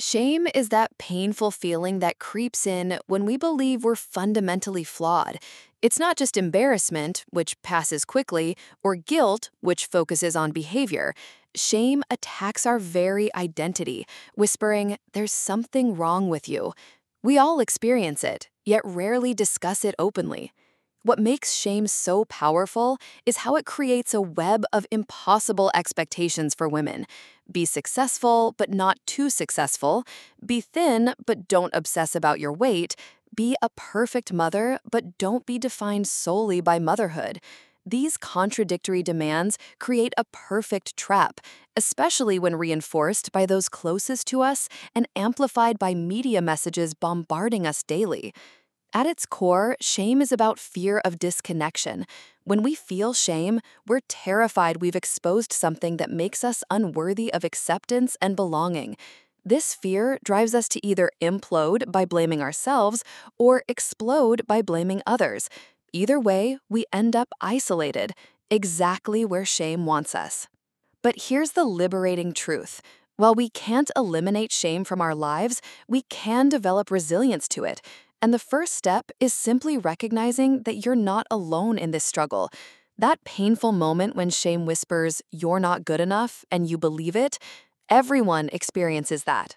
Shame is that painful feeling that creeps in when we believe we're fundamentally flawed. It's not just embarrassment, which passes quickly, or guilt, which focuses on behavior. Shame attacks our very identity, whispering, "There's something wrong with you." We all experience it, yet rarely discuss it openly. What makes shame so powerful is how it creates a web of impossible expectations for women. Be successful, but not too successful. Be thin, but don't obsess about your weight. Be a perfect mother, but don't be defined solely by motherhood. These contradictory demands create a perfect trap, especially when reinforced by those closest to us and amplified by media messages bombarding us daily. At its core, shame is about fear of disconnection. When we feel shame, we're terrified we've exposed something that makes us unworthy of acceptance and belonging. This fear drives us to either implode by blaming ourselves or explode by blaming others. Either way, we end up isolated, exactly where shame wants us. But here's the liberating truth. While we can't eliminate shame from our lives, we can develop resilience to it. And the first step is simply recognizing that you're not alone in this struggle. That painful moment when shame whispers, "You're not good enough," and you believe it, everyone experiences that.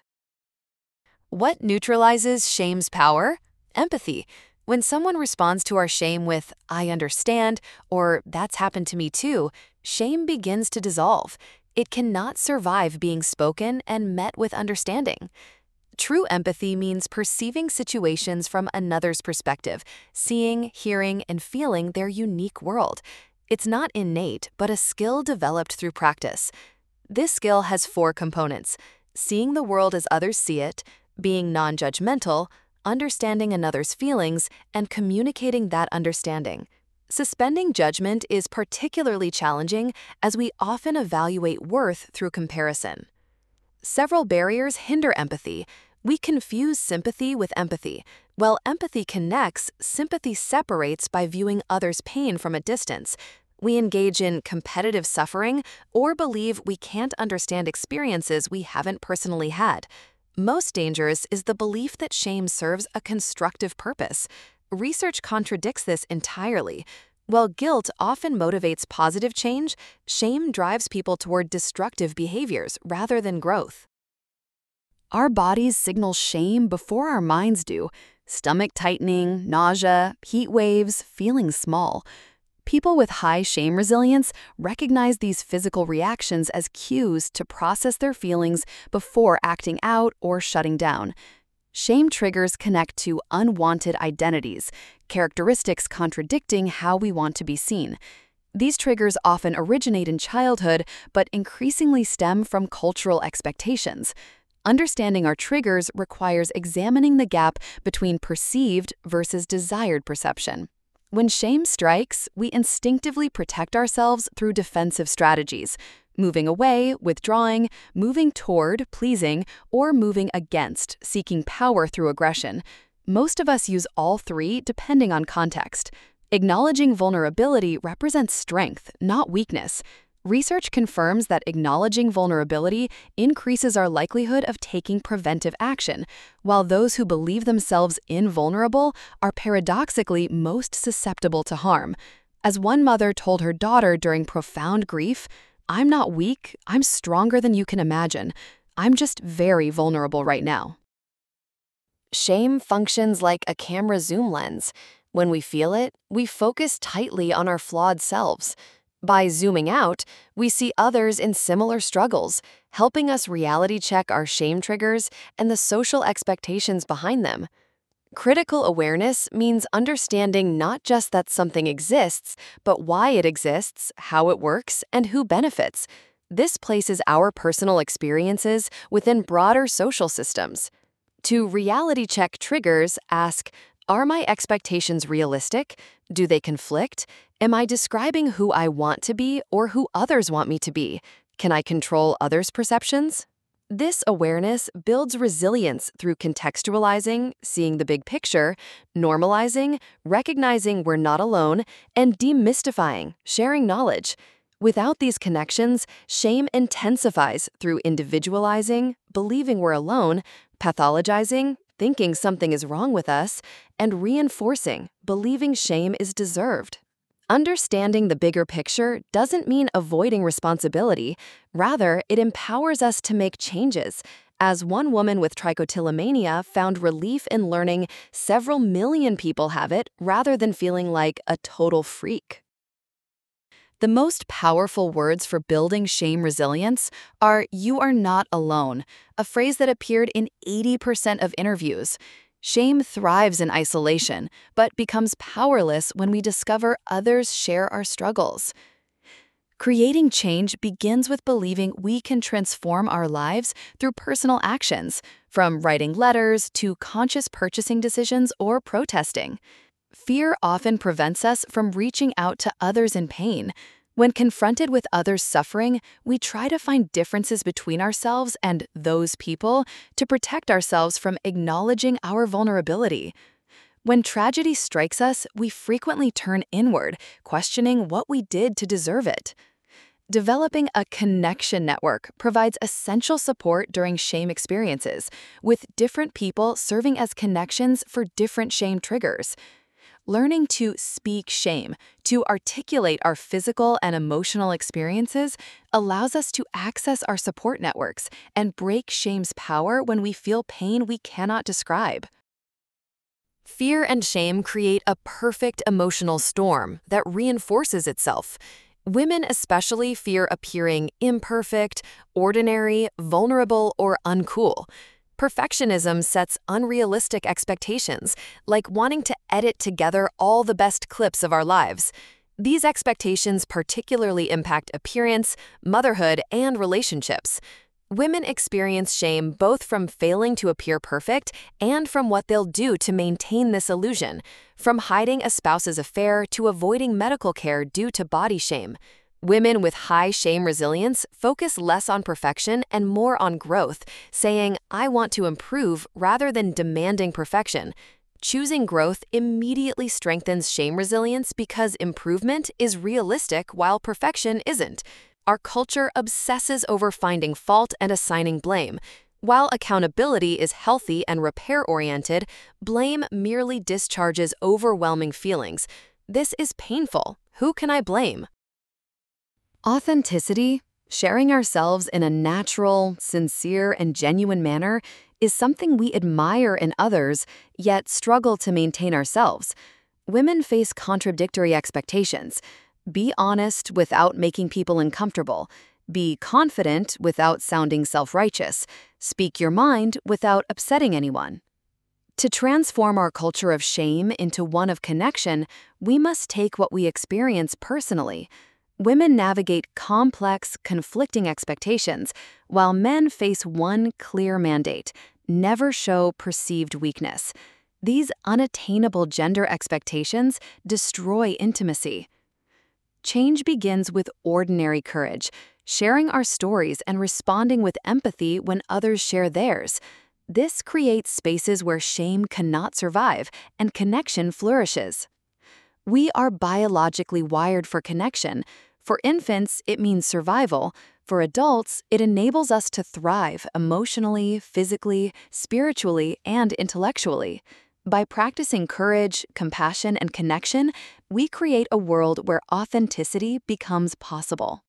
What neutralizes shame's power? Empathy. When someone responds to our shame with, "I understand," or "That's happened to me too," shame begins to dissolve. It cannot survive being spoken and met with understanding. True empathy means perceiving situations from another's perspective, seeing, hearing, and feeling their unique world. It's not innate, but a skill developed through practice. This skill has four components: seeing the world as others see it, being non-judgmental, understanding another's feelings, and communicating that understanding. Suspending judgment is particularly challenging as we often evaluate worth through comparison. Several barriers hinder empathy. We confuse sympathy with empathy. While empathy connects, sympathy separates by viewing others' pain from a distance. We engage in competitive suffering or believe we can't understand experiences we haven't personally had. Most dangerous is the belief that shame serves a constructive purpose. Research contradicts this entirely. While guilt often motivates positive change, shame drives people toward destructive behaviors rather than growth. Our bodies signal shame before our minds do. Stomach tightening, nausea, heat waves, feeling small. People with high shame resilience recognize these physical reactions as cues to process their feelings before acting out or shutting down. Shame triggers connect to unwanted identities, characteristics contradicting how we want to be seen. These triggers often originate in childhood, but increasingly stem from cultural expectations. Understanding our triggers requires examining the gap between perceived versus desired perception. When shame strikes, we instinctively protect ourselves through defensive strategies: moving away, withdrawing, moving toward, pleasing, or moving against, seeking power through aggression. Most of us use all three depending on context. Acknowledging vulnerability represents strength, not weakness. Research confirms that acknowledging vulnerability increases our likelihood of taking preventive action, while those who believe themselves invulnerable are paradoxically most susceptible to harm. As one mother told her daughter during profound grief, "I'm not weak, I'm stronger than you can imagine. I'm just very vulnerable right now." Shame functions like a camera zoom lens. When we feel it, we focus tightly on our flawed selves. By zooming out, we see others in similar struggles, helping us reality check our shame triggers and the social expectations behind them. Critical awareness means understanding not just that something exists, but why it exists, how it works, and who benefits. This places our personal experiences within broader social systems. To reality check triggers, ask, are my expectations realistic? Do they conflict? Am I describing who I want to be or who others want me to be? Can I control others' perceptions? This awareness builds resilience through contextualizing, seeing the big picture, normalizing, recognizing we're not alone, and demystifying, sharing knowledge. Without these connections, shame intensifies through individualizing, believing we're alone, pathologizing, thinking something is wrong with us, and reinforcing, believing shame is deserved. Understanding the bigger picture doesn't mean avoiding responsibility. Rather, it empowers us to make changes. As one woman with trichotillomania found relief in learning several million people have it rather than feeling like a total freak. The most powerful words for building shame resilience are "you are not alone," a phrase that appeared in 80% of interviews. Shame thrives in isolation, but becomes powerless when we discover others share our struggles. Creating change begins with believing we can transform our lives through personal actions, from writing letters to conscious purchasing decisions or protesting. Fear often prevents us from reaching out to others in pain. When confronted with others' suffering, we try to find differences between ourselves and those people to protect ourselves from acknowledging our vulnerability. When tragedy strikes us, we frequently turn inward, questioning what we did to deserve it. Developing a connection network provides essential support during shame experiences, with different people serving as connections for different shame triggers. Learning to speak shame, to articulate our physical and emotional experiences, allows us to access our support networks and break shame's power when we feel pain we cannot describe. Fear and shame create a perfect emotional storm that reinforces itself. Women especially fear appearing imperfect, ordinary, vulnerable, or uncool. Perfectionism sets unrealistic expectations, like wanting to edit together all the best clips of our lives. These expectations particularly impact appearance, motherhood, and relationships. Women experience shame both from failing to appear perfect and from what they'll do to maintain this illusion, from hiding a spouse's affair to avoiding medical care due to body shame. Women with high shame resilience focus less on perfection and more on growth, saying, "I want to improve," rather than demanding perfection. Choosing growth immediately strengthens shame resilience because improvement is realistic while perfection isn't. Our culture obsesses over finding fault and assigning blame. While accountability is healthy and repair-oriented, blame merely discharges overwhelming feelings. This is painful. Who can I blame? Authenticity, sharing ourselves in a natural, sincere, and genuine manner, is something we admire in others, yet struggle to maintain ourselves. Women face contradictory expectations. Be honest without making people uncomfortable. Be confident without sounding self-righteous. Speak your mind without upsetting anyone. To transform our culture of shame into one of connection, we must take what we experience personally. Women navigate complex, conflicting expectations, while men face one clear mandate: never show perceived weakness. These unattainable gender expectations destroy intimacy. Change begins with ordinary courage, sharing our stories and responding with empathy when others share theirs. This creates spaces where shame cannot survive and connection flourishes. We are biologically wired for connection. For infants, it means survival. For adults, it enables us to thrive emotionally, physically, spiritually, and intellectually. By practicing courage, compassion, and connection, we create a world where authenticity becomes possible.